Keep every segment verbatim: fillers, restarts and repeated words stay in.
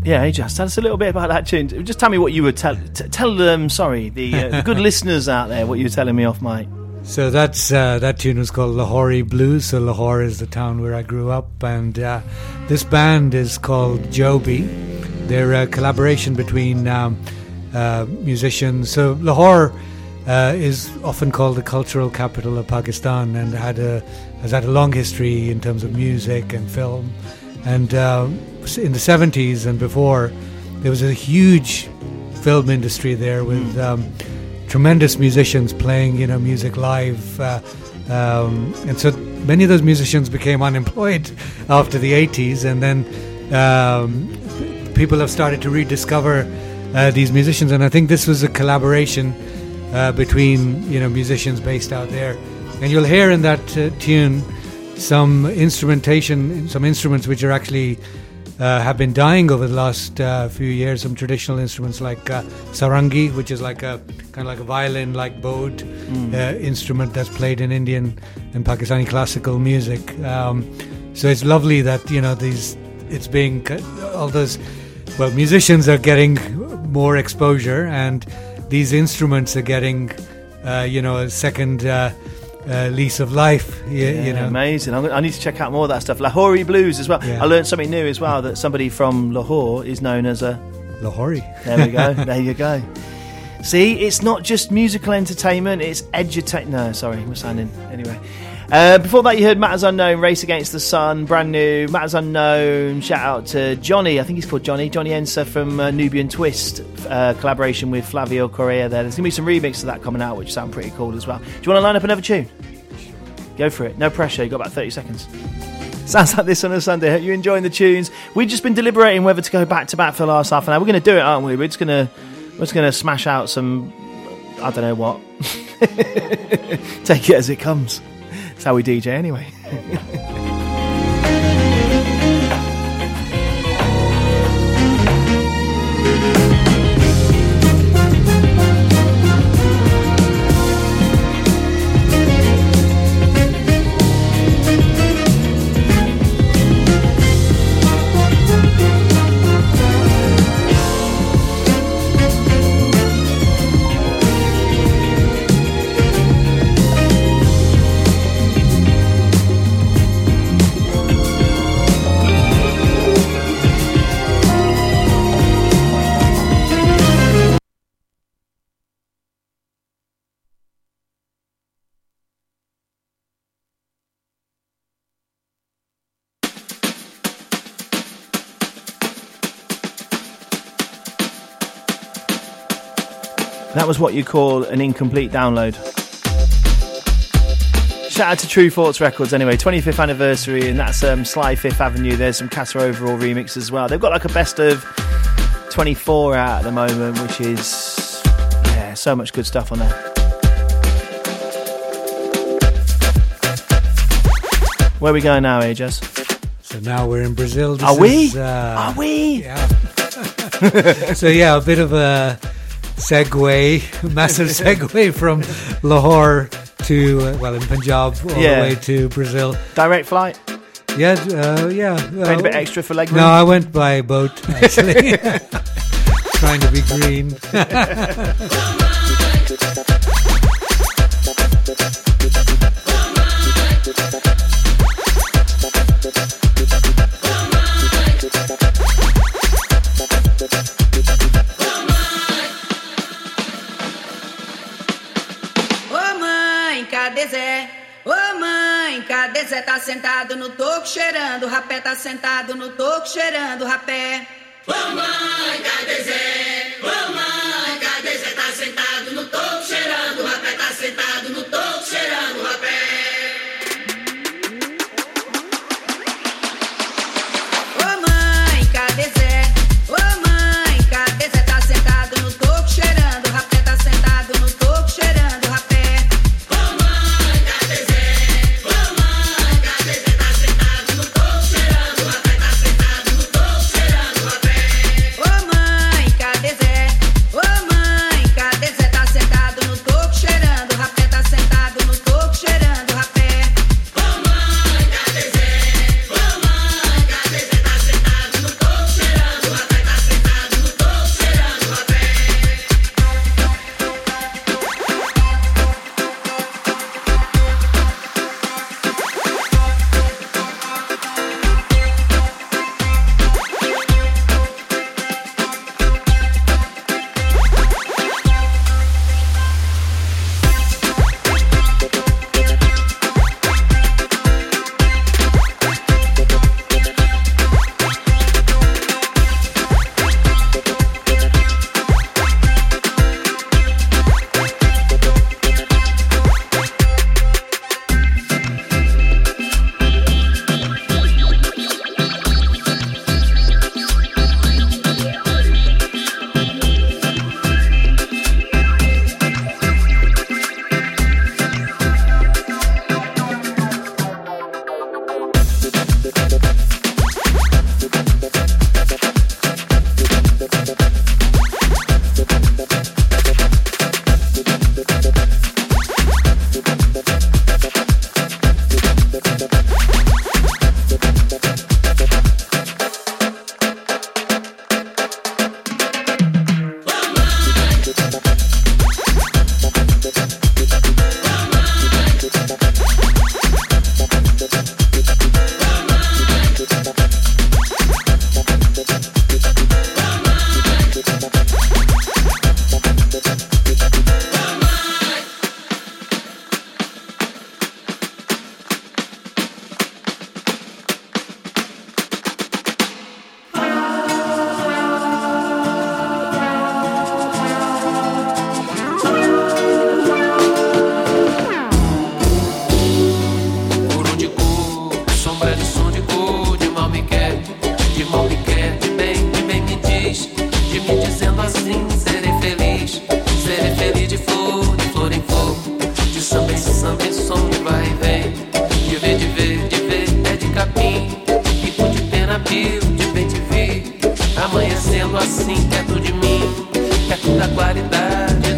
Yeah, just tell us a little bit about that tune. Just tell me what you were tell. T- tell them, sorry, the, uh, the good listeners out there, what you were telling me off, mate. So that's uh, that tune was called Lahori Blues. So Lahore is the town where I grew up, and uh, this band is called Joby. They're a collaboration between um, uh, musicians. So Lahore uh, is often called the cultural capital of Pakistan, and had a has had a long history in terms of music and film. And uh, in the seventies and before, there was a huge film industry there with um, tremendous musicians playing, you know, music live. Uh, um, and so many of those musicians became unemployed after the eighties, and then um, people have started to rediscover uh, these musicians. And I think this was a collaboration uh, between, you know, musicians based out there. And you'll hear in that uh, tune some instrumentation, some instruments which are actually uh, have been dying over the last uh, few years. Some traditional instruments like uh, sarangi, which is like a kind of like a violin-like bowed mm. uh, instrument that's played in Indian and Pakistani classical music. Um, so it's lovely that, you know, these it's being all those well musicians are getting more exposure, and these instruments are getting uh, you know a second. Uh, Uh, lease of life, you, yeah, you know. Amazing. I'm, I need to check out more of that stuff. Lahori Blues as well. Yeah. I learned something new as well, that somebody from Lahore is known as a Lahori. There we go. There you go. See, it's not just musical entertainment, it's edutainment. No, sorry, we're sounding anyway. Uh, before that, you heard Matters Unknown, Race Against the Sun, brand new. Matters Unknown, shout out to Johnny, I think he's called Johnny, Johnny Enser from uh, Nubian Twist, uh, collaboration with Flavio Correa there. There's going to be some remixes of that coming out, which sound pretty cool as well. Do you want to line up another tune? Go for it. No pressure, you've got about thirty seconds. Sounds like this on a Sunday. Hope you're enjoying the tunes. We've just been deliberating whether to go back to back for the last half an hour. We're going to do it, aren't we? We're just going to, we're just going to smash out some, I don't know what. Take it as it comes. That's how we D J anyway. That was what you call an incomplete download. Shout out to True Thoughts Records anyway, twenty-fifth anniversary, and that's um, Sly Fifth Avenue. There's some Casa Overall remix as well. They've got like a best of twenty-four out at the moment, which is, yeah, so much good stuff on there. Where are we going now, Ajas? So now we're in Brazil. This are we? Is, uh, are we? Yeah. So yeah, a bit of a segue, massive segue from Lahore to, uh, well, in Punjab, all yeah. the way to Brazil. Direct flight? Yeah, uh, yeah. Paid uh, a bit extra for leg room? No, I went by boat, actually. Trying to be green. Cadê Zé? Tá sentado no toco cheirando rapé, tá sentado no toco cheirando rapé. Ô mãe, cadê Zé? Ô mãe, cadê Zé? Tá sentado no toco cheirando rapé, tá sentado no toco cheirando rapé. Ô mãe, cadê Zé? Ô mãe, cadê Zé? Tá sentado no toco cheirando rapé, tá sentado no toco cheirando rapé. Ô mãe, cadê Zé?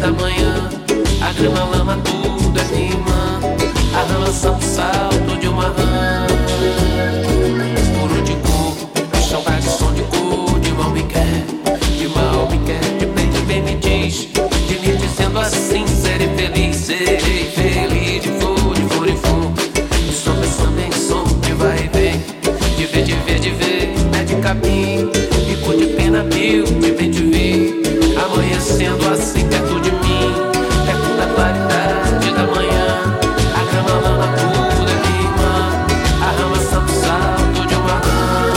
da manhã. A grama, a lama, tudo é minha irmã. A rã lançando salto de uma rã. Puro de cor, chão bate som de cor. De mal me quer, de mal me quer. De bem, de bem me diz, de me dizendo assim: serei feliz, serei feliz. De flor, de flor em flor. De som, de som, em som, de vai e vem. De ver, de ver, de ver, é de capim. Pico de pena, mil, de bem te vi. Amanhecendo assim perto de mim, perto da claridade da manhã. A grama, lama, tudo é minha irmã. A rama, santo salto de uma rã.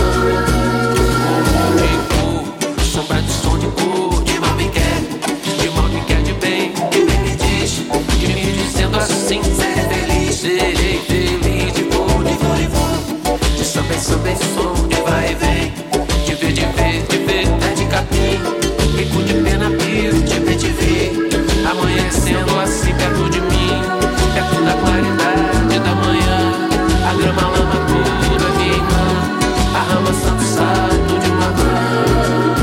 De cor, sombra de som de cor. De mal me quer, de mal me quer, de bem, de bem me diz. De me dizendo assim: serei feliz, serei feliz. De cor, de flor e flor. De samba em samba em som, de vai e vem. De ver, de ver, de ver, é de capim. Pico de pena, pico de bem te vi. Amanhecendo assim perto de mim, perto da claridade da manhã. A grama, a lama, tudo é minha irmã. A rama, santo salto de uma rã.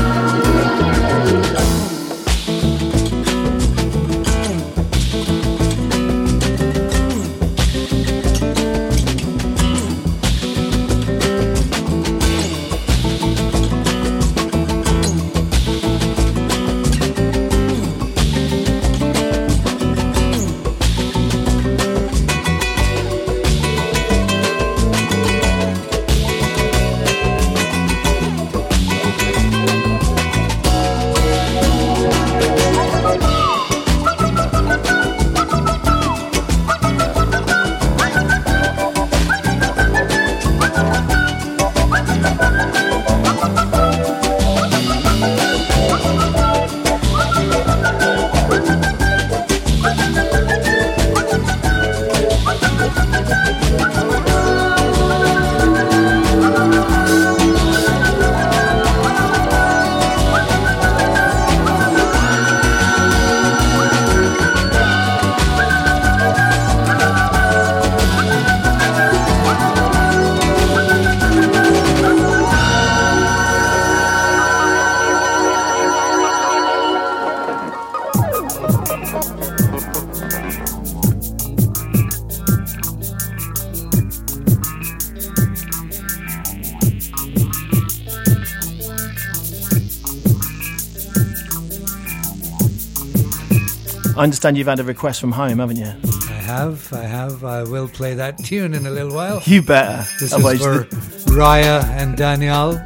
I understand you've had a request from home, haven't you? I have, I have. I will play that tune in a little while. You better. This is for Raya and Daniel.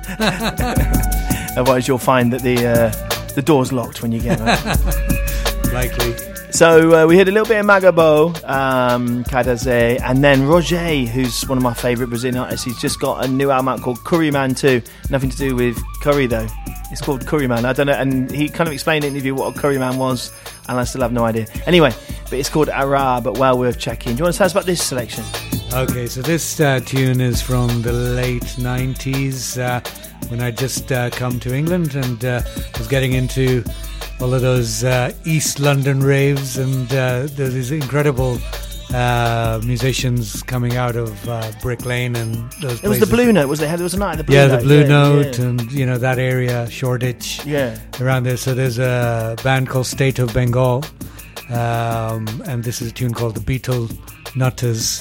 Otherwise, you'll find that the uh, the door's locked when you get home. Likely. So uh, we heard a little bit of Magabo, um, Kadaze, and then Roger, who's one of my favourite Brazilian artists. He's just got a new album out called Curry Man two. Nothing to do with curry, though. It's called Curry Man. I don't know. And he kind of explained in the interview what a curry man was, and I still have no idea. Anyway, but it's called Ara, but well worth checking. Do you want to tell us about this selection? Okay, so this uh, tune is from the late nineties, uh, when I just uh, come to England and uh, was getting into all of those uh, East London raves, and uh, there's these incredible uh, musicians coming out of uh, Brick Lane and those places. It was the Blue Note, was there? There was a night at the Blue yeah, Note. the Blue yeah, Note, yeah. and you know that area, Shoreditch, yeah, around there. So there's a band called State of Bengal, um, and this is a tune called the Beetle Nutters.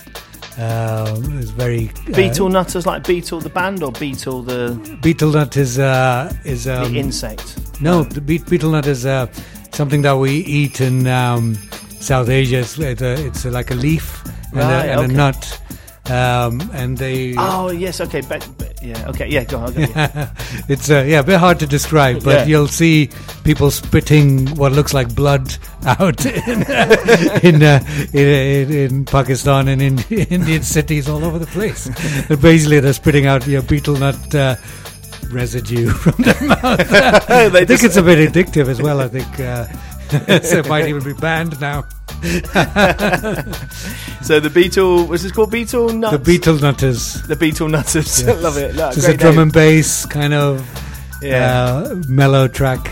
Um, it's very uh, Beetle Nutters, like Beetle the band, or Beetle the Beetle nut is uh, is um, the insect. No, the be- beetle nut is uh, something that we eat in um, South Asia. It's, it's, a, it's a, like a leaf and, Right, a, and okay. a nut, um, and they. Oh yes, okay, but, but yeah, okay, yeah, go on. I'll get you. It's uh, yeah, a bit hard to describe, but Yeah. you'll see people spitting what looks like blood out in uh, in, uh, in, in in Pakistan and in Indian cities all over the place. But basically, they're spitting out your beetle nut uh, residue from their mouth. I think just- it's a bit addictive as well. I think uh, so it might even be banned now. So the Beetle, was this called Beetle Nuts? The beetle nutters. The Beetle Nutters. Yes. Love it. Look, It's a great drum name. and bass kind of Yeah. uh, mellow track.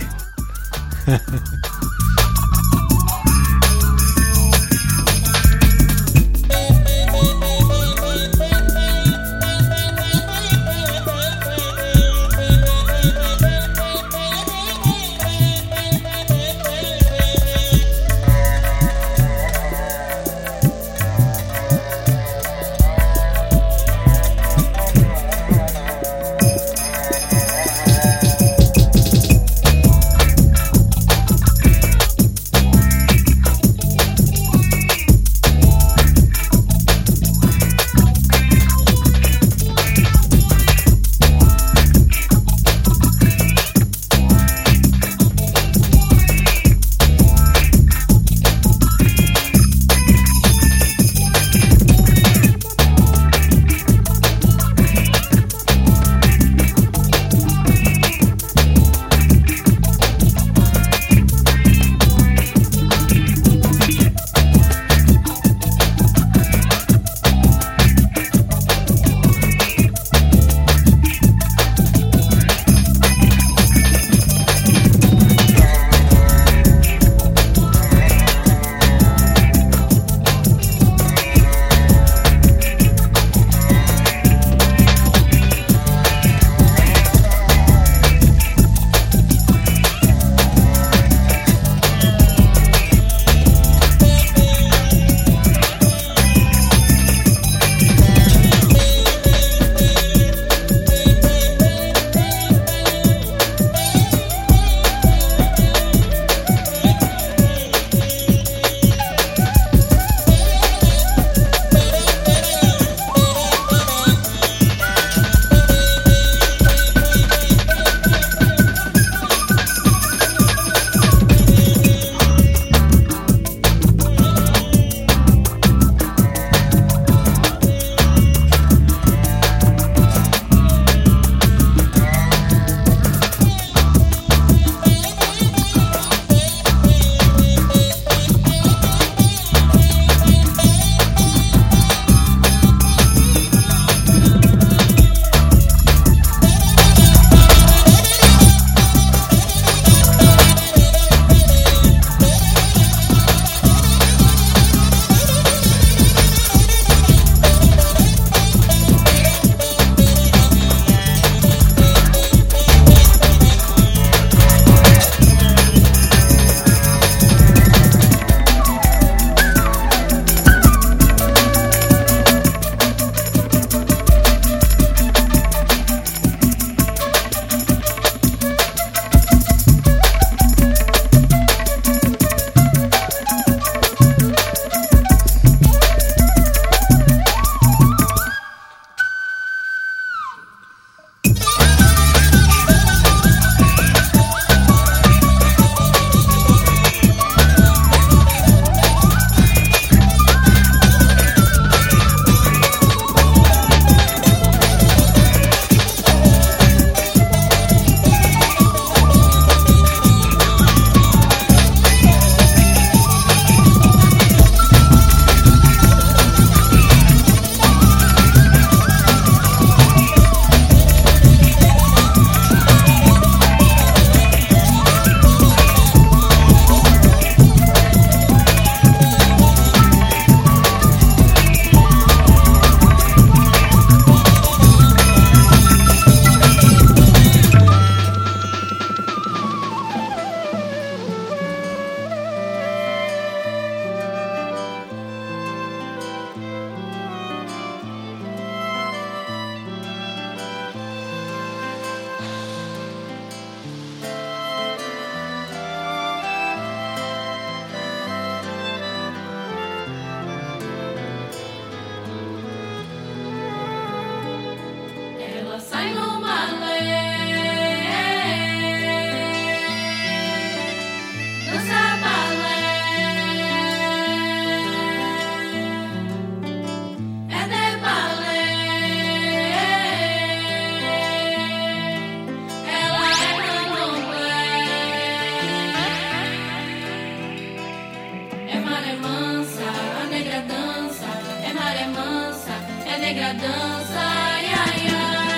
é maré mansa, a negra dança, é maré mansa, é negra dança, ai, ai,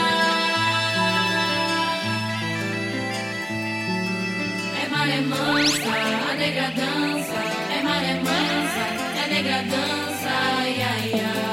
ai. É maré mansa, a negra dança, é maré mansa, é negra dança, ai, ai, ai.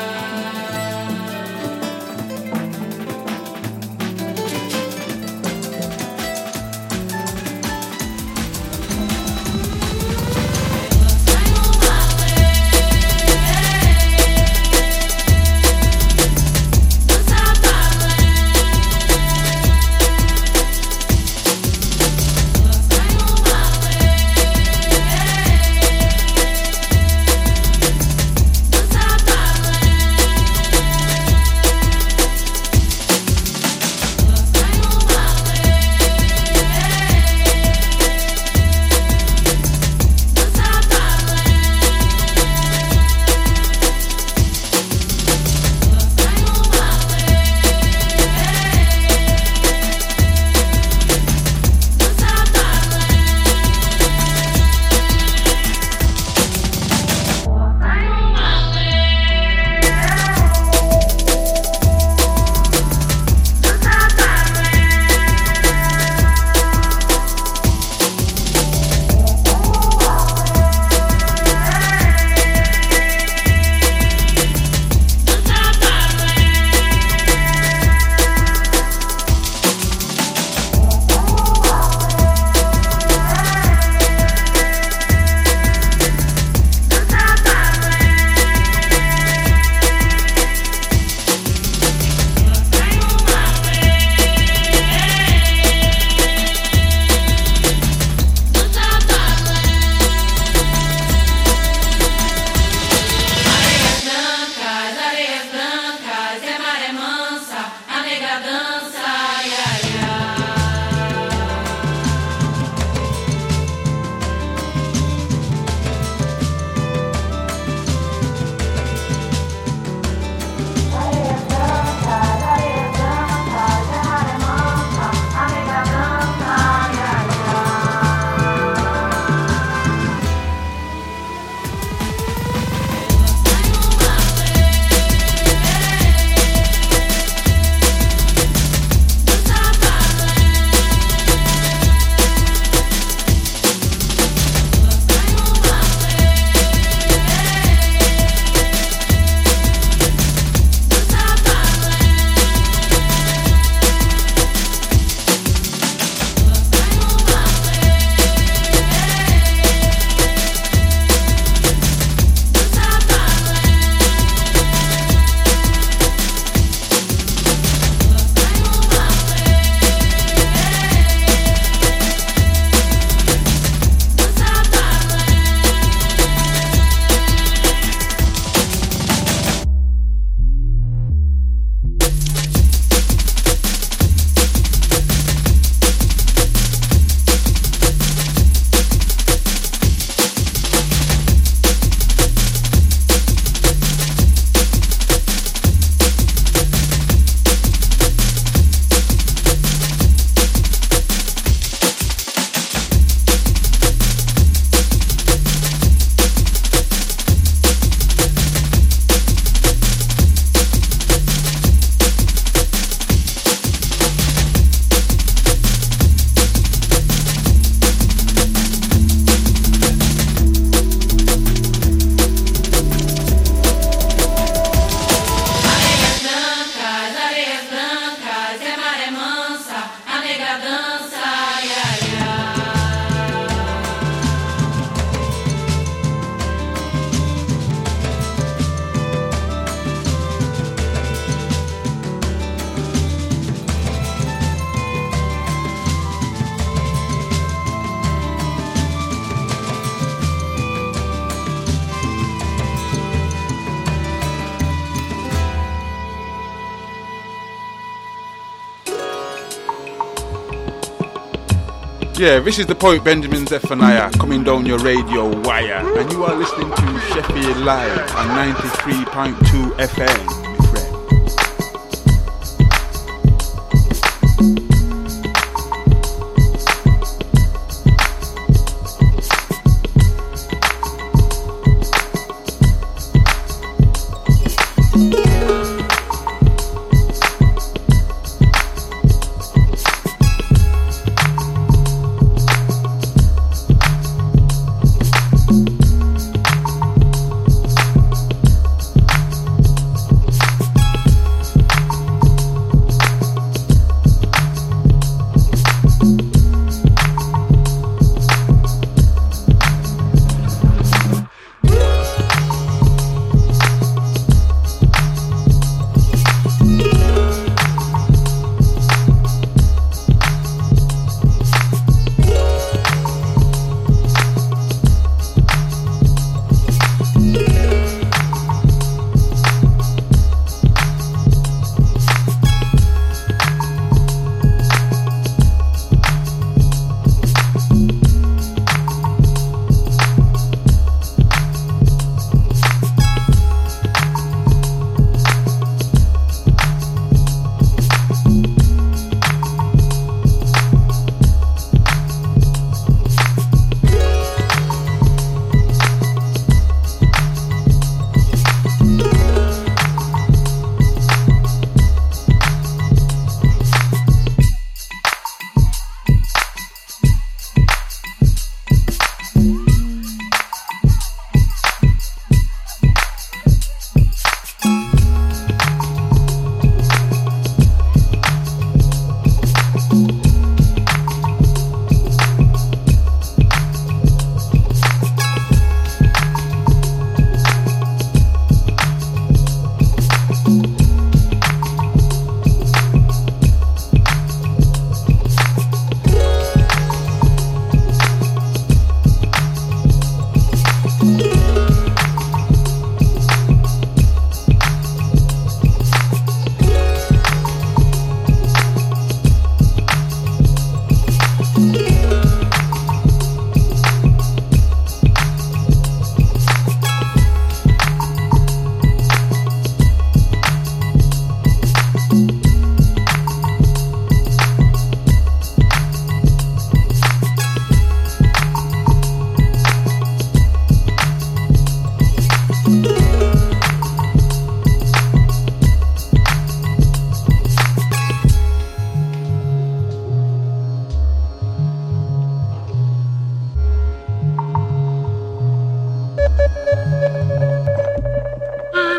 Yeah, this is the poet Benjamin Zephaniah coming down your radio wire, and you are listening to Sheffield Live on ninety-three point two F M.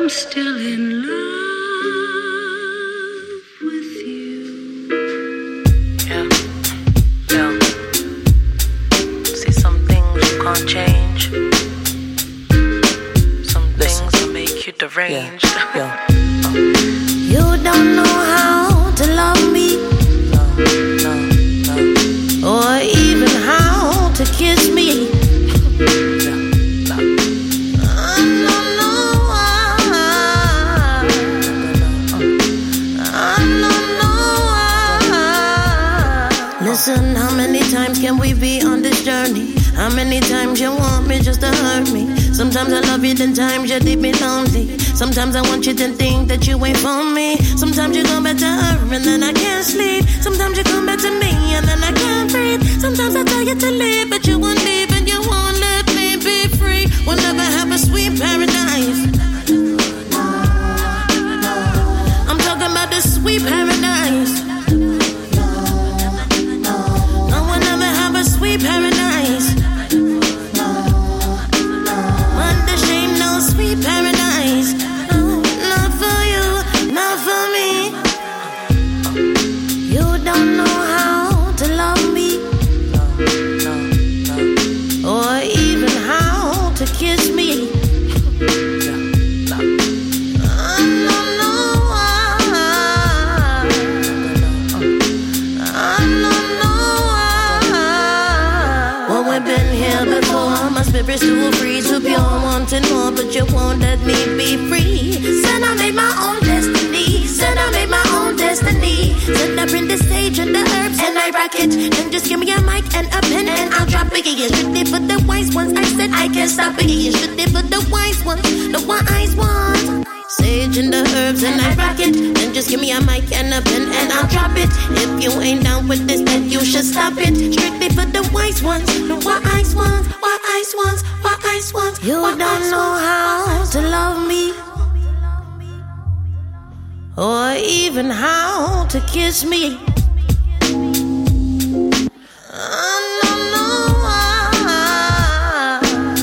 I'm still in love with you. Yeah, yeah. See, some things you can't change. Some things will make you deranged. Yeah, yeah. Oh. You don't know how to love me, No, no, no. or even how to kiss me. Yeah, no. I don't know why. I don't know why. Listen, how many times can we be on this journey? How many times you want me just to hurt me? Sometimes I love you, then times you leave me lonely. Sometimes I want you to think that you ain't for me. Sometimes you go back to her and then I can't sleep. Sometimes you come back to me and then I can't breathe. Sometimes I tell you to leave, but you won't leave and you won't let me be free. We'll never have a sweet paradise. I'm talking about the sweet paradise. No, we'll never have a sweet paradise. But the shame, no sweet paradise. No, not for you, not for me. You don't know how to love me, No, no, no. or even how to kiss me. Yeah, no. I don't know why. I don't know why. Well, we've been here before. My spirit's too free, too pure, wanting more, but you won't let me be free. Said I made my own destiny. Said I made my own destiny. Said I bring the stage and the herbs and I rock it. Then just give me a mic and a pen and I'll drop it. Yeah, strictly for the wise ones. I said I can't stop it. Yeah, strictly for the wise ones, the wise ones. Sage and the herbs and I rock it. Then just give me a mic and a pen and I'll drop it. If you ain't down with this, then you should stop it. Strictly for the wise ones, the wise ones, wise ones, wise ones. You don't know how to love me, or even how to kiss me. I don't know why.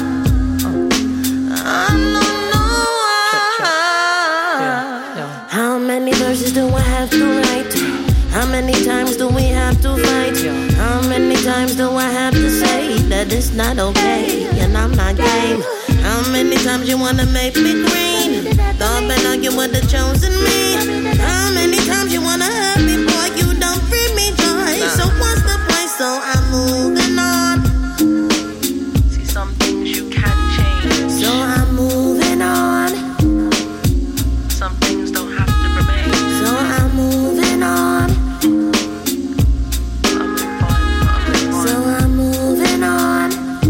I don't know why. How many verses do I have to write? How many times do we have to fight? How many times do I have to say that it's not okay and I'm not game? How many times you wanna make me green? Thought better you would've chosen me. How many times you wanna hurt me, boy? You don't bring me joy. So what's the point? So I'm moving on. See, some things you can't change. So I'm moving on. Some things don't have to remain. So I'm moving on. I'm moving on. So I'm moving on.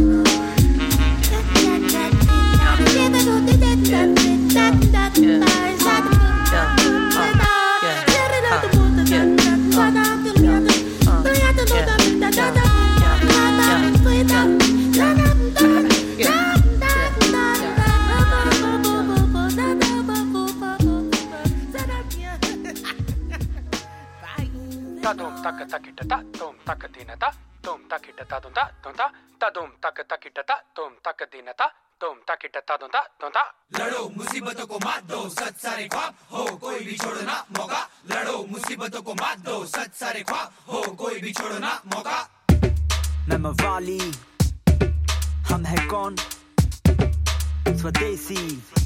Tadum taka takita ta dum taka dinata dum takita ta dum ta dum ta tadum taka takita ta dum taka dinata dum takita ta dum ta dum ta. लड़ो मुसीबतों को मात दो सच सारे ख्वाब हो कोई भी छोड़ो ना मौका लड़ो मुसीबतों को मात दो सच सारे ख्वाब हो कोई भी छोड़ो ना मौका मैं मवाली हम है कौन स्वदेशी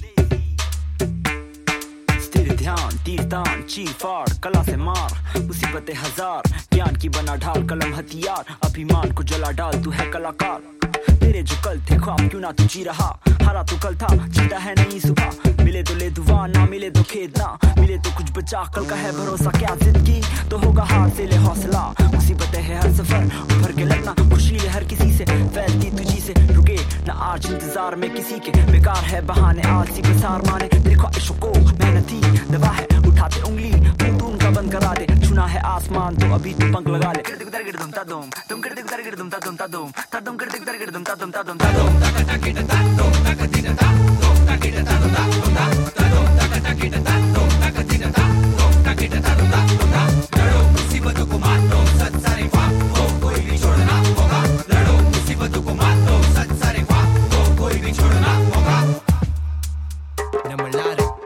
स्थिर ध्यान तीर तान चीर फाड़ कला से मार मुसीबतें हजार ज्ञान की बना ढाल कलम हथियार अभिमान को जला डाल तू है कलाकार तेरे जो कल थे ख्वाब क्यों ना तू जी रहा हारा तो कल था जीता है नहीं सुबह मिले तो ले दुआ ना मिले तो खेद ना मिले तो कुछ बचा कल का है भरोसा क्या जिंदगी तो होगा हार से ले हौसला मुसीबतें है हर सफर उभर के लगना खुशी ले हर किसी से फैलती तुझी से रुके ना आज इंतजार में किसी के बेकार है बहाने आलसी प्रसार माने तेरी ख्वाहिशों को मेहनती दवा है उठाते उंगली तू उनका बंद करा दे छुना है आसमान तो अभी तू पंख लगा ले गिरदुम तदुम तुम गिरदुम गिरदुम तदुम तदुम तदुम गिरदुम गिरदुम तदुम तदुम तदुम तक तक तदुम तक दिन तदुम तक दिन तदुम तदुम तक तक तदुम तक दिन तदुम तक तदुम तदुम लड़ो मुसीबतों को मार दो सच सारे ख्वाब हो कोई भी छोड़ना होगा लड़ो मुसीबतों को मार दो सच सारे ख्वाब हो कोई भी छोड़ना होगा नमलारे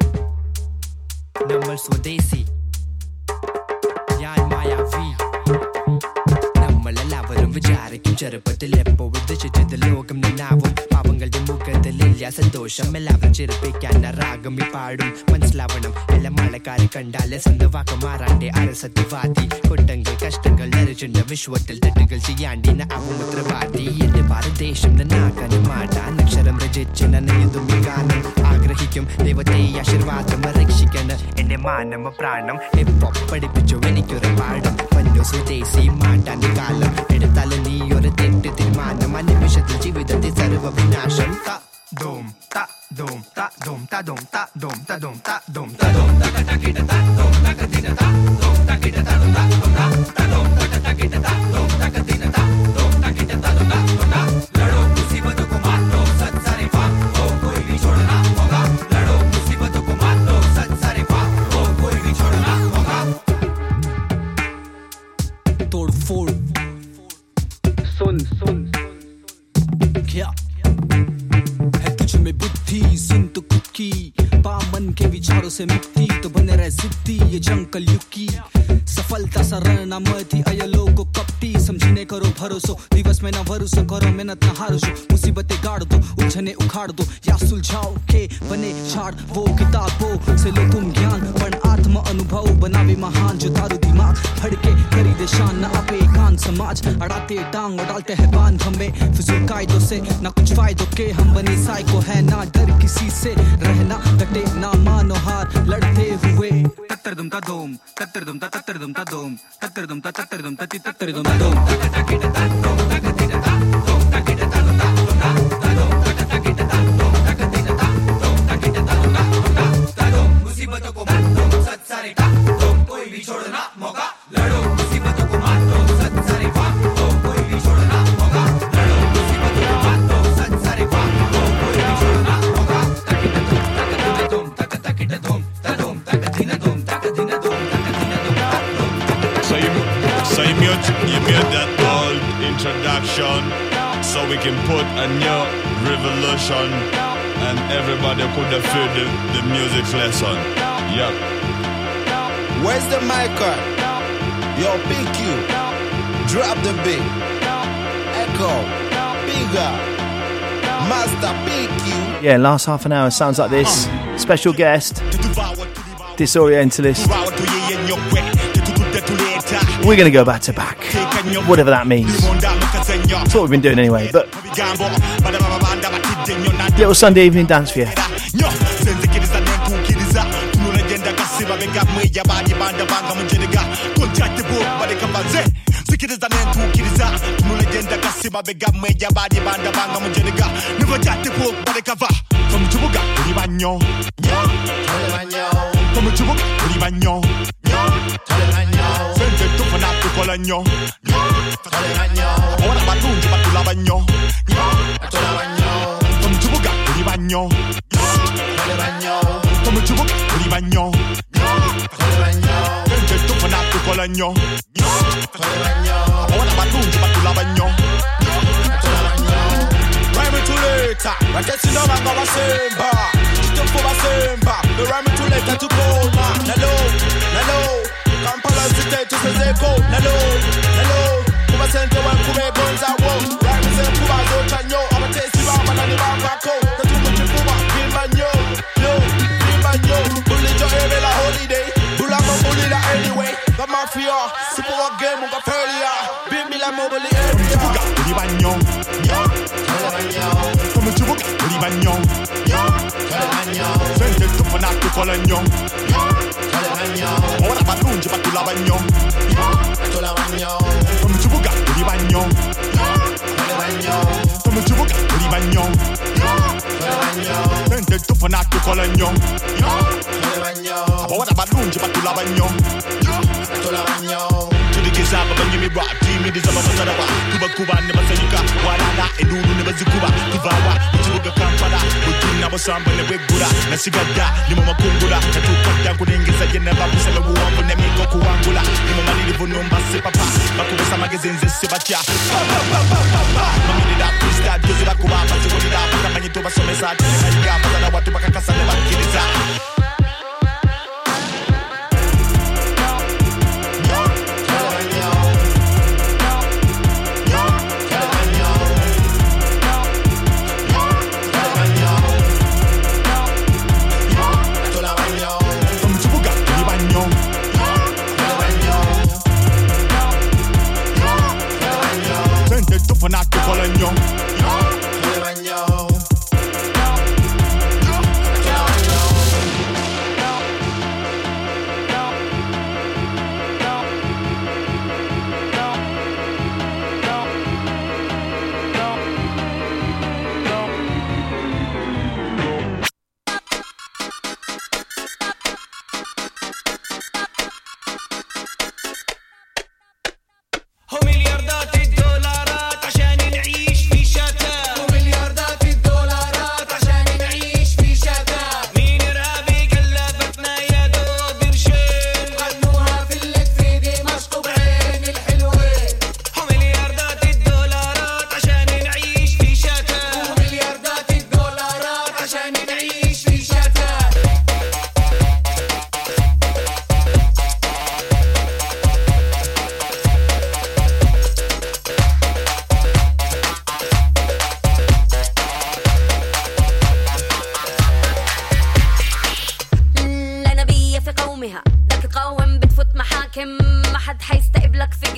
സ്വദേശി ഞാൻ മായാവി നമ്മളെല്ലാവരും വിചാരിക്കും ചെറുപ്പത്തിൽ എപ്പോ ഉദ്ദേശിച്ചത് ലോകം നിന്നാവും പാവങ്ങളുടെ മുഖത്തിലില്ല സന്തോഷം എല്ലാവരും ചെറുപ്പിക്കാൻ രാഗം ഈ പാടും മനസ്സിലാവണം എല്ലാ മഴക്കാരെ കണ്ടാല് സ്വന്തവാക്ക് മാറാണ്ടെ അരസത്യവാദി കുട്ടങ്ങൾ കഷ്ടങ്ങൾ നരചുണ്ട വിശ്വത്തിൽ തെറ്റുകൾ ചെയ്യാണ്ടി ആവും ഉത്തരവാദി എന്റെ ഭാരതദേശം നന്നാക്കാനും മാറ്റാൻ അക്ഷരം രചിച്ച് നനയുതും ഈ ഗാനം ആഗ്രഹിക്കും ദൈവത്തെ ആശീർവാദം രക്ഷിക്കണം എന്റെ മാനമ പ്രാണം എപ്പോ പഠിപ്പിച്ചു എനിക്കൊരു പാഠം പണ്ടു സ്വദേശി മാറ്റാൻ കാലം എടുത്താൽ നീ ഒരു തെറ്റ് തീരുമാനം അനിമിഷത്തിൽ ജീവിതത്തിൽ സർവ വിനാശം Dum ta dum ta dum ta dum ta dum ta dum ta dum ta dum ta ta kita ta dum ta kita ta dum ta kita ta dum ta dum ta ta dum ta kita ta dum ta kita ta dum ta kita ta dum ta dum ta लड़ो मुसीबतों को मार दो सच सारे पाप हो कोई भी छोड़ना होगा लड़ो मुसीबतों को मार दो सच सारे पाप हो कोई भी छोड़ना होगा तोड़ फोड़ सुन सुन क्या में बुद्धि सुन तो खुद की पामन के विचारों से मुक्ति तो बने रहे सिद्धि ये जंग कलयुग की सफलता सरना मथी अयलो को कपटी समझने करो भरोसो दिवस में ना भरोसा करो मेहनत ना हारो मुसीबतें गाड़ दो उलझने उखाड़ दो या सुलझाओ के बने छाड़ वो किताबों से लो तुम ज्ञान पण आत्म अनुभव बनावे महान जो तारो दिमाग फड़के करी दे शान न अपे कान समाज अड़ाते टांग और डालते हैं बांध हमें फिजूल कायदों से ना कुछ फायदों के हम बने साइको है ना डर किसी से रहना डटे ना मानो हार लड़ते हुए तत्तर दुम ता दोम तत्तर दुम ता तत्तर दुम ता दोम तत्तर दुम ता तत्तर दुम ता तत्तर दुम ता दोम ता ता किटा ता दोम ता किटा ता दोम ता किटा ता दोम ता दोम ता ता किटा ता दोम ता किटा ता दोम ता किटा ता दोम ता ता दोम मुसीबतों को मार दो सच सारे का दोम कोई भी छोड़ना मौका लड़ो मुसीबतों को मार दो सच सारे का दोम कोई भी छोड़ना मौका लड़ो मुसीबतों को मार दो सच सारे का दोम कोई भी छोड़ना मौका ता किटा दोम ता ता किटा दोम ता दोम ता किटा दोम ता किटा दोम ता किटा दोम So you, so you made, you made that old introduction so we can put a new revolution and everybody could have feel the, the music's lesson. Yep. Where's the mic on? Yo, P Q. Drop the beat. Echo. Bigger. Master P Q. Yeah, last half an hour sounds like this. Special guest. Disorientalist. We're going to go back to back, whatever that means. That's what we've been doing anyway, but little Sunday evening dance for you. Sente tu fanato con l'agno ora battungi ma tu la bagno come tu buca di bagno come tu buca di bagno sente tu fanato con l'agno ora battungi ma tu la bagno rhyme too late ragazzi non andava sempre ti fuva sempre the rhyme too late to cold ma hello hello Kampala city to say go hello hello kuma sente wa kuma gonza wo right say kuma zo chanyo ama tesi ba mana ni ba ko to tu mu fuba bimbanyo yo bimbanyo bully jo ebe la holiday bula mo bully la anyway the mafia super game ga failure bimbi la mo bully area buga bully banyo come tu buga bully banyo sente tu fanato con l'agno ora battungi ma tu la bagno tu la bagno come tu buca di bagno come tu buca di bagno sente il tuo fanato con l'agno ora battungi ma tu la bagno tu la bagno tu di che sa ma mi rock mi di zama masara ba kuba kuba ne basanyika wala na edunu ne bazikuba kubawa tu buca kampala butina basamba ne begura na sigada ni mama kungula na tu kwata kunengeza yena ba kusala buwambo ne miko kuwangula ni mama ni bunumba se papa bakubesa magazenze se bacha mami da pista dozi da kuba pasi wodi da kama nyito basomesa tena ya pasana watu bakakasa ne bakiriza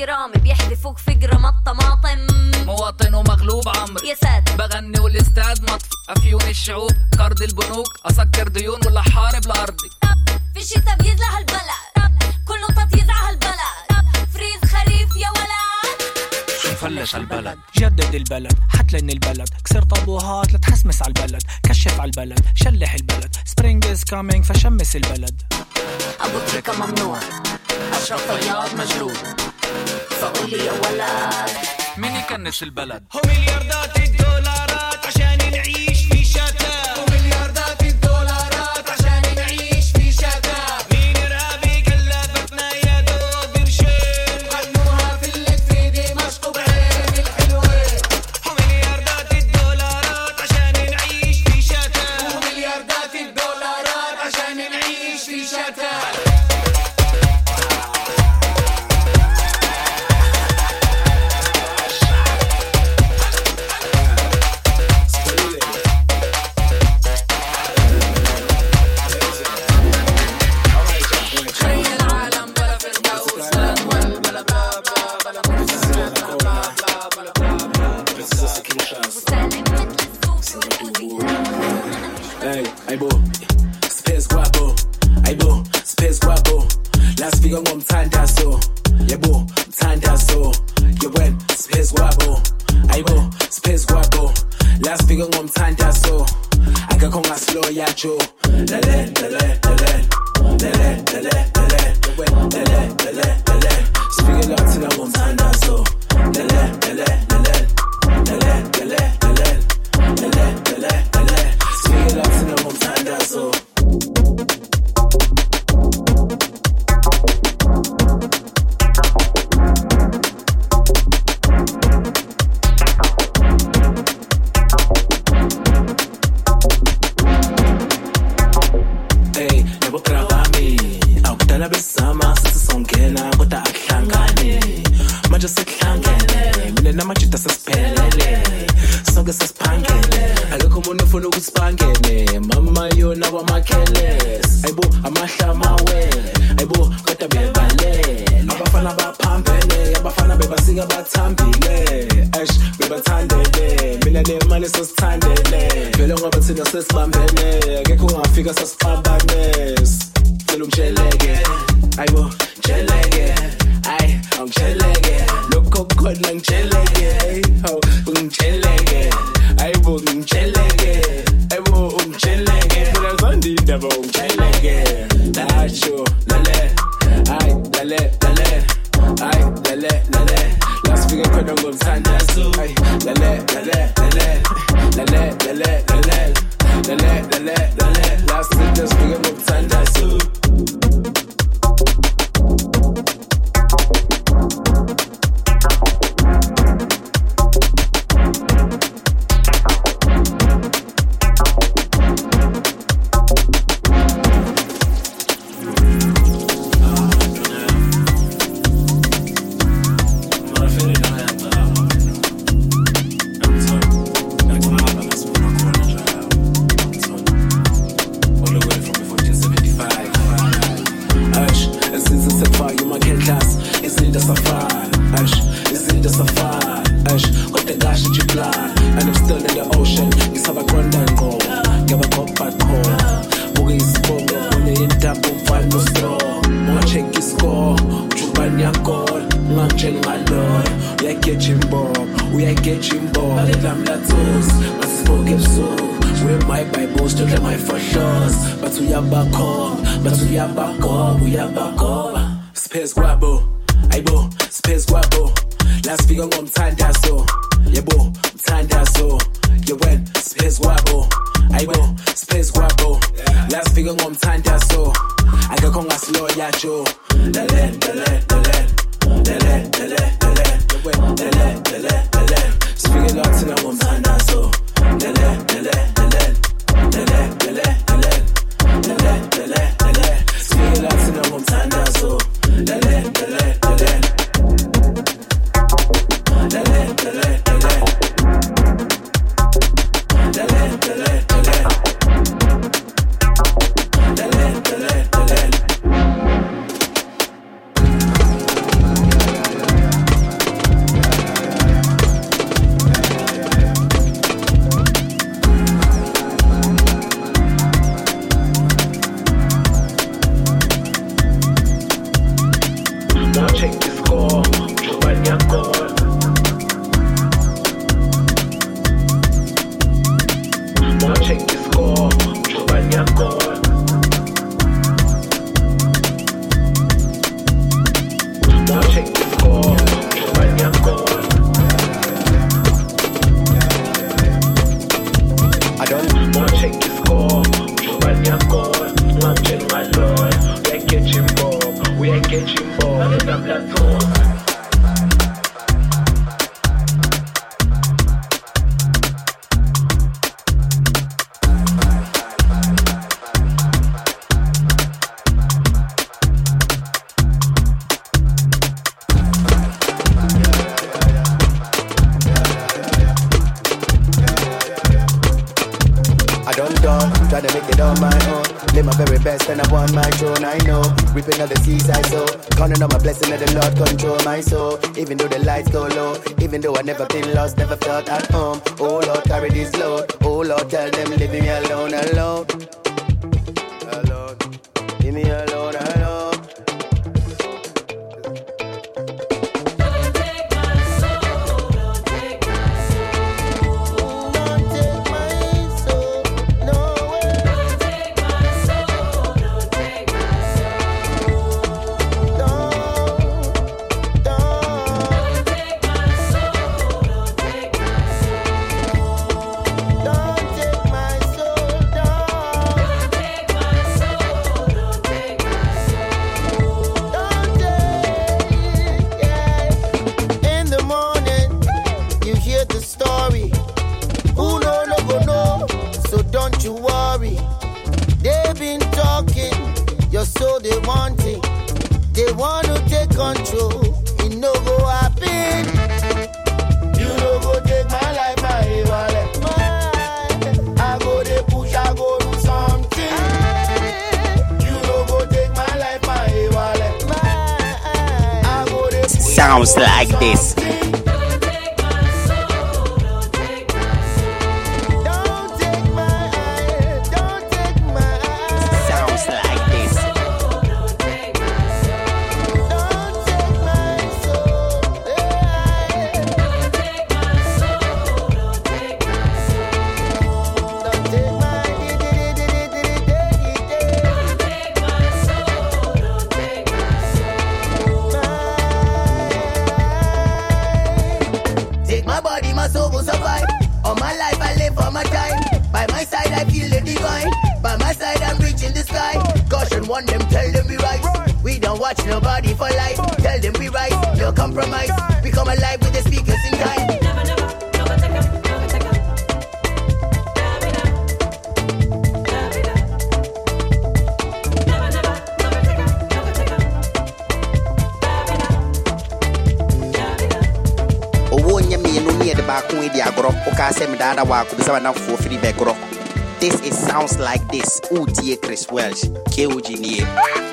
كرامي بيحذفوك فقرة ما الطماطم مواطن ومغلوب عمري يا ساتر بغني والاستاد مطفي أفيون الشعوب قرض البنوك أسكر ديون ولا حارب لأرضي في الشتا بيزلع هالبلد كله تطيزع هالبلد فريز خريف يا ولد فلش البلد جدد البلد حتلن البلد كسر طابوهات لتحسمس على البلد كشف على البلد شلح البلد سبرينج از كامينج فشمس البلد أبو تركة ممنوع أشرف طيار مجروح فقول لي يا ولد مين يكنس البلد هو ملياردات الدولارات عشان نعيش في شتات هو ملياردات الدولارات عشان نعيش في شتات مين إرهابي كلفتنا يا دوب قرشين غنوها في اللتفي دمشق بعين الحلوين هو ملياردات الدولارات عشان نعيش في شتات هو ملياردات الدولارات عشان نعيش في شتات Hey, ay bo, space guapo, ay bo, space guapo. Last figure on tanda so, yeah bo, tanda so. You went space guapo, ay bo, space guapo. Last figure on tanda so. I got con a slow yacho. Lele, lele, lele, lele, lele, lele. You went lele, lele, lele. Speaking out to the on tanda so. Lele, lele, lele, lele, lele, lele, lele, lele, lele. Speaking out to the on tanda so. Hey, never trabami. Awukudala besama sisongena kodwa akuhlangane. Manje sekuhlangene. Mina namajita sesiphelele. Sonke sesiphangele. Akekho umuntu ofuna ukusibangene. Mama yona kwamakheles. Ayibo amahlama we. Ayibo kodwa bebale. Abafana baphambene, abafana bebasika bathambile. Ash bebathandele. Mina nemali sesithandele. Vele ngoba thina sesibambene. Akekho ungafika sesixabane. Feel umjeleke. Ayibo jeleke. Ay, angjeleke. Lokho khona ngijeleke. Haw ungijeleke. Ayibo ngijeleke. Ayibo ungijeleke. Mina ngizondida bo ungijeleke. Lacho lale. Ay lale lale. Ay lale lale. Last figure khona ngomthanda so. Ay lale lale lale. Lale lale lale. Lale lale lale. Last figure ngomthanda so. Space guapo, ayibo, space guapo. Last figure ngomthanda so, yebo, mthanda so. You went space guapo, ayibo, space guapo. Last figure ngomthanda so. Akekho ngaslo yacho. Lele, lele, lele, lele, lele, lele. You went lele, lele, lele. Speaking out to the ngomthanda so. Lele, lele, lele, lele, lele, lele, lele, lele, lele. Speaking out to the ngomthanda so. Lele, lele, lele. Lele, lele, lele. Lele, lele, lele. Lele, lele, lele. la plateforme. Try to make it on my own. Live my very best and I want my throne. I know, reaping of the seas I sow. Counting on my blessing of the Lord control my soul. Even though the lights go low, even though I never been lost, never felt at home. Oh Lord, carry this load. Oh Lord, tell them leave me alone, alone, alone. Leave me alone, alone. So they want it, they want to take control. It no go happen. You no go take my life, my wallet. I go they push, I go do something. You no go take my life, my wallet. I go they push. Sounds like this. Want them, tell them we rise. We don't watch nobody for life. Tell them we rise, no compromise. We come alive with the speakers in time. Never, never, never take up, never take up. Never, never, never take up, never take up. Owo nyame no ne de ba ko e di agro. O ka se me da da wa ko bi sa na fo free be gro. This is sounds like this. O T A Chris Welsh. K O G N E.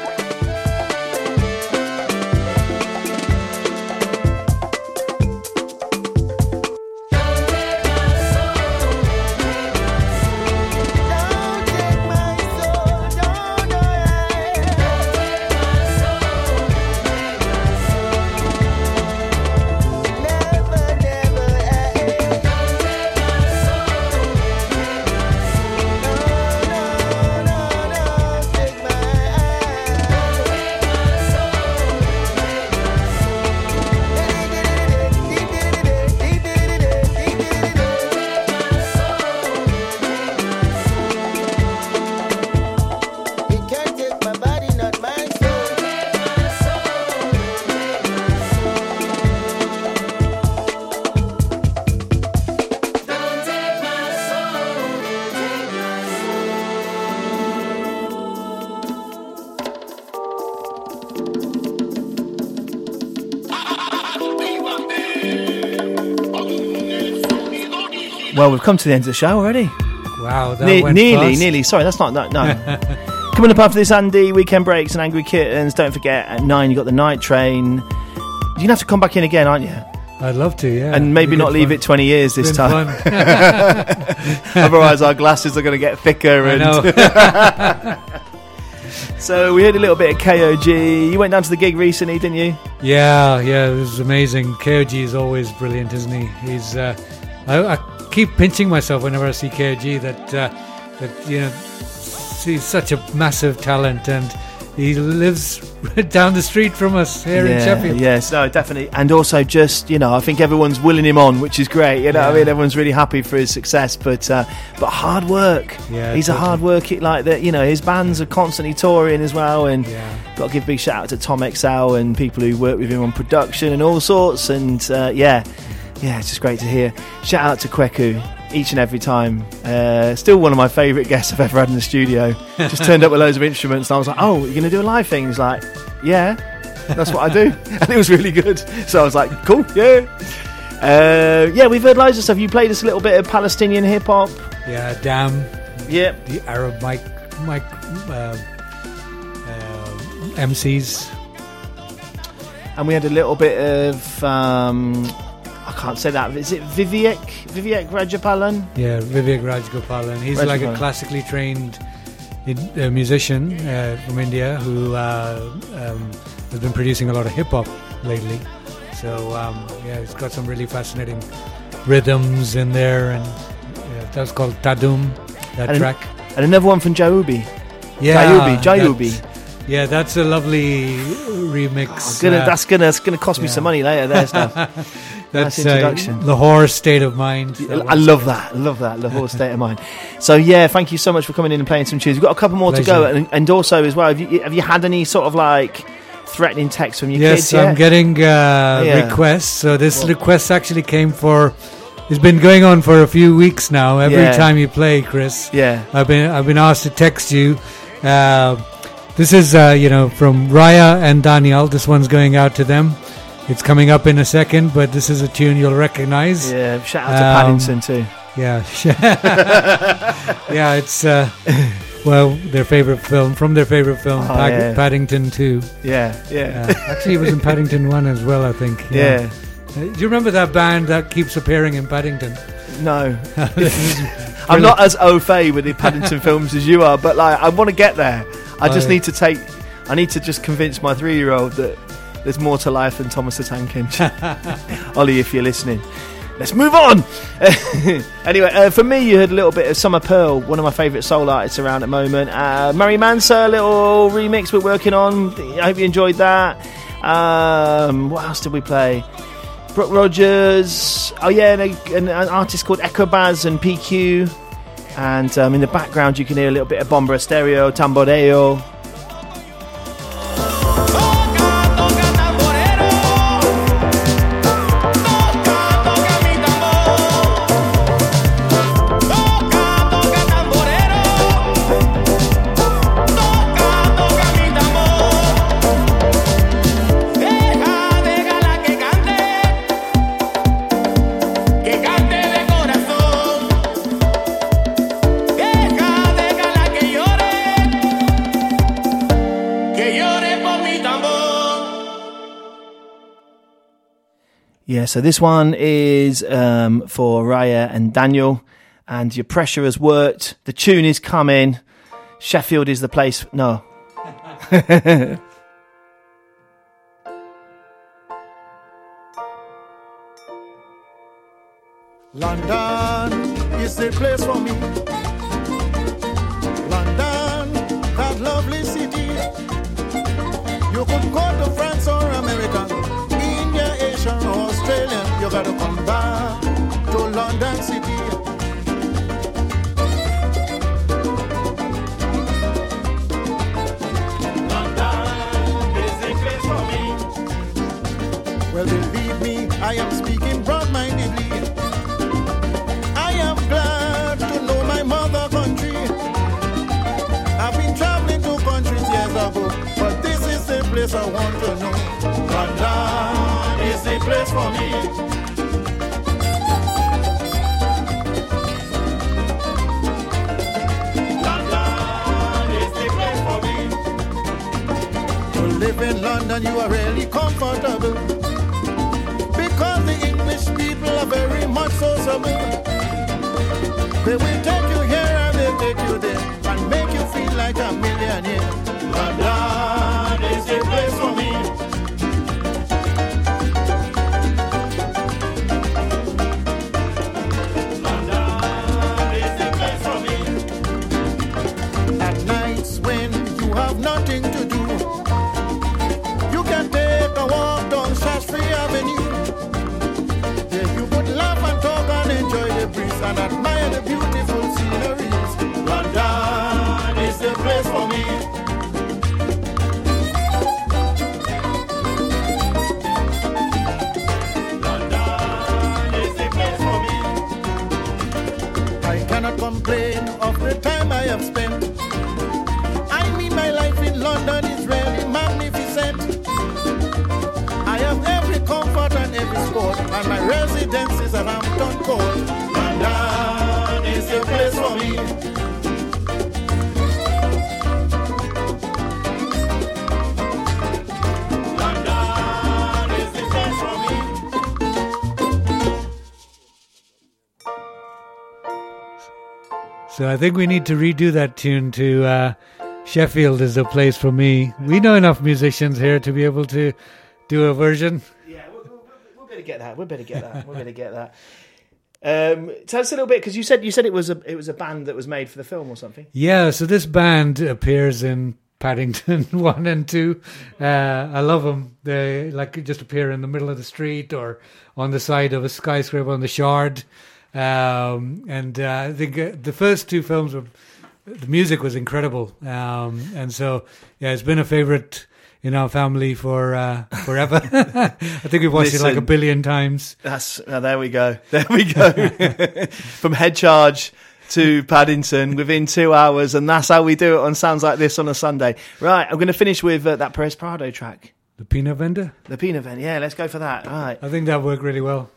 Well, we've come to the end of the show already. Wow, that ne- went nearly, fast. nearly. Sorry, that's not no. no. Coming up after this, Andy, Weekend Breaks and Angry Kittens. Don't forget, at nine, you got the Night Train. You're gonna have to come back in again, aren't you? I'd love to, yeah. And maybe not leave fun. it twenty years this Been time. fun. Otherwise, our glasses are going to get thicker. I And know. So we heard a little bit of K O G. You went down to the gig recently, didn't you? Yeah, yeah, it was amazing. K O G is always brilliant, isn't he? He's. Uh, I, I keep pinching myself whenever I see K O G that uh, that you know he's such a massive talent, and he lives down the street from us here yeah, in Sheffield. Yes, no, definitely. And also just, you know, I think everyone's willing him on, which is great. You know Yeah. what I mean? Everyone's really happy for his success, but uh, but hard work. Yeah, He's totally. a hard work, like that. You know, his bands are constantly touring as well, and got to give a big shout out to Tom X L and people who work with him on production and all sorts. And uh, yeah, yeah, it's just great to hear. Shout out to Kweku. Each and every time. Uh, still one of my favourite guests I've ever had in the studio. Just turned up with loads of instruments and I was like, oh, you're going to do a live thing? He's like, yeah, that's what I do. And it was really good. So I was like, cool, yeah. Uh, yeah, we've heard loads of stuff. You played us a little bit of Palestinian hip-hop. Yeah, Damn. Yep. The Arab mic, mic uh, uh, M Cs. And we had a little bit of... Um, I can't say that. Is it Vivek? Vivek Rajapalan? Yeah, Vivek Rajgopalan. He's like a Rajapalan. classically trained uh, musician uh, from India who uh, um, has been producing a lot of hip hop lately. So um, yeah, he's got some really fascinating rhythms in there, and yeah, that was called Tadum. That and track. An, and another one from Jaubi. Yeah, Jaubi. Jaubi. that's- Yeah, that's a lovely remix. Oh, gonna, uh, that's gonna that's gonna cost me yeah. some money later. There, stuff. That's Nice introduction. Uh, Lahore State of Mind. I love that. I love that. Lahore State of Mind. So yeah, thank you so much for coming in and playing some tunes. We've got a couple more to go, Pleasure. and, and also as well, have you have you had any sort of like threatening texts from your Yes, kids yet? I'm getting uh, Yeah. requests. So this request actually came for. It's been going on for a few weeks now. Every Yeah. time you play, Chris. Yeah. I've been I've been asked to text you. Uh, this is uh, you know from Raya and Daniel. This one's going out to them. It's coming up in a second, but this is a tune you'll recognize. Yeah, shout out to Um, Paddington too. Yeah, yeah. It's uh, well their favorite film from their favorite film, Oh, Pag- yeah. Paddington Two. Yeah, yeah. Uh, actually, it was in Paddington One as well, I think. Yeah. Uh, do you remember that band that keeps appearing in Paddington? No. I'm not as au fait with the Paddington films as you are, but like I want to get there. I just Oh, yeah. need to take. I need to just convince my three-year-old that there's more to life than Thomas the Tank Engine. Ollie, if you're listening, let's move on. Anyway, uh, for me, you heard a little bit of Summer Pearl, one of my favourite soul artists around at the moment. Uh, Murray Mansa, a little remix we're working on. I hope you enjoyed that. Um, what else did we play? Brooke Rogers. Oh yeah, and a, an, an artist called Ecobaz and P Q. And um, in the background, you can hear a little bit of Bombera Stereo, Tamboreo. Que cante de corazón, deja, déjala que llore, que llore por mi tambor. Yeah, so this one is um, for Raya and Daniel. And your pressure has worked. The tune is coming. Sheffield is the place. No. London is the place for me. London, that lovely city. You could go to France or America, India, Asia, or Australia. You gotta come back to London City. London is the place for me. Well, believe me, I am speaking broad-mindedly. I am glad to know my mother country. I've been traveling to countries years ago, but this is the place I want to know. London is the place for me. London is the place for me. To live in London, you are really comfortable, because the English people are very much sociable. They will take you here and they'll take you there and make you feel like a millionaire. London is the place for me. London is the place for me. At nights when you have nothing to do, the time I have spent. I mean, my life in London is really magnificent. I have every comfort and every sport, and my residence is at Hampton Court. London is the place for me. London is the place for me. So I think we need to redo that tune to uh, Sheffield is the place for me. We know enough musicians here to be able to do a version. Yeah, we'll, we'll, we'll better get that. We'll better get that. We'll better get that. Um, tell us a little bit, because you said you said it was a it was a band that was made for the film or something. Yeah, so this band appears in Paddington one and two. Uh, I love them. They like just appear in the middle of the street or on the side of a skyscraper on the Shard. Um, and uh, I think uh, the first two films were, the music was incredible. Um, and so, yeah, it's been a favourite in our family for uh, forever. I think we've watched Listen, it like a billion times. That's oh, there we go. There we go. From Head Charge to Paddington within two hours, and that's how we do it on Sounds Like This on a Sunday. Right, I'm going to finish with uh, that Perez Prado track. The Peanut Vendor? The Peanut Vendor, yeah, let's go for that. All right. I think that worked really well.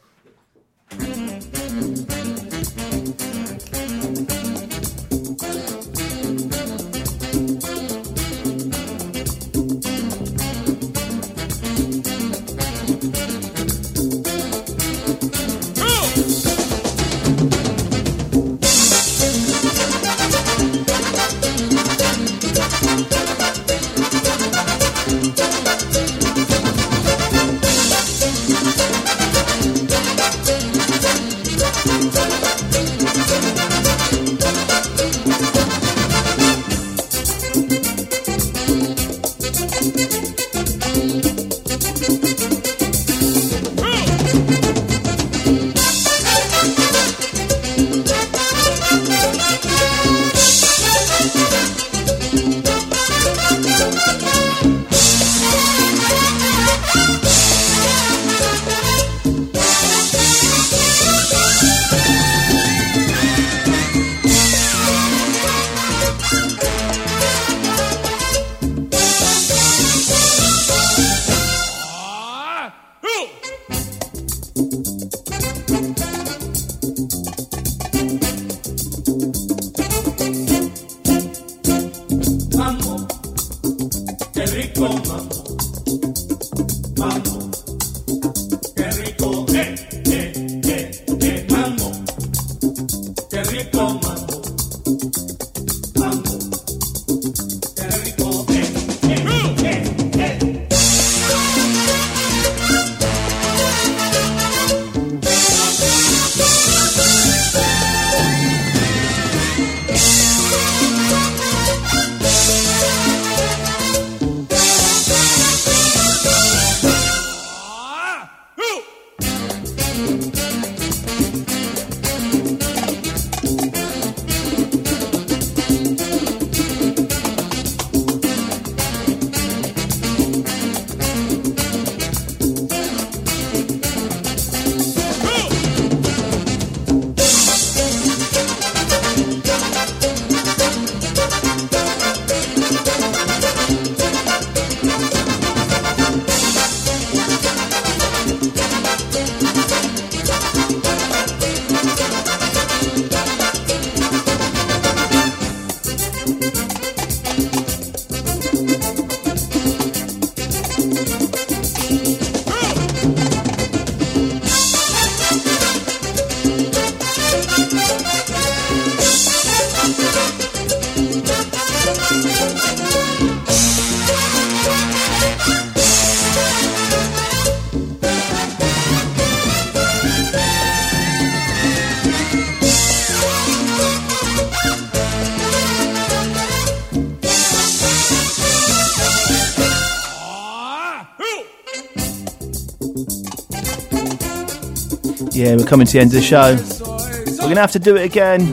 Yeah, we're coming to the end of the show. We're going to have to do it again.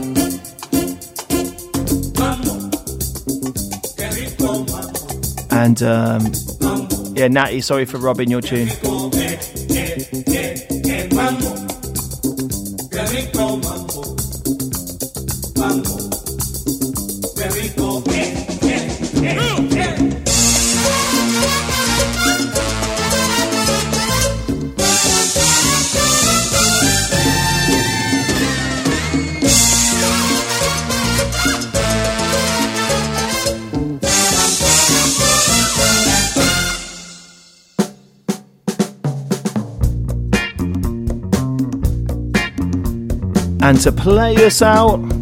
And, um, yeah, Natty, sorry for robbing your tune. And to play us out,